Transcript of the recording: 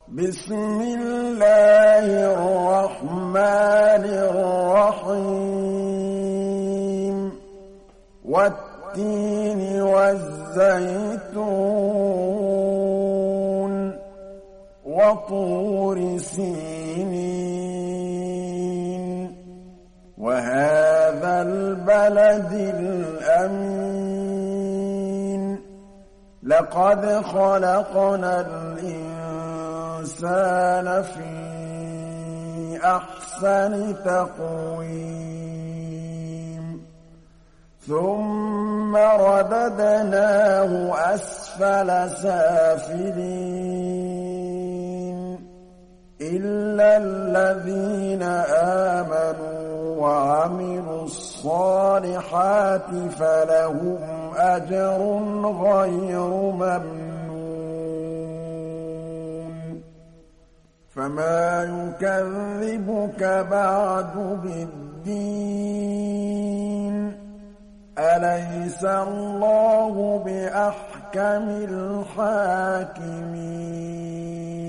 بسم الله الرحمن الرحيم والتين والزيتون وطور سينين وهذا البلد الأمين لقد خلقنا الإنسان في أحسن تقويم ثم رددناه أسفل سافلين إلا الذين آمنوا وعملوا الصالحات فلهم أجر غير ممنون فما يكذبك بعد بالدين أليس الله بأحكم الحاكمين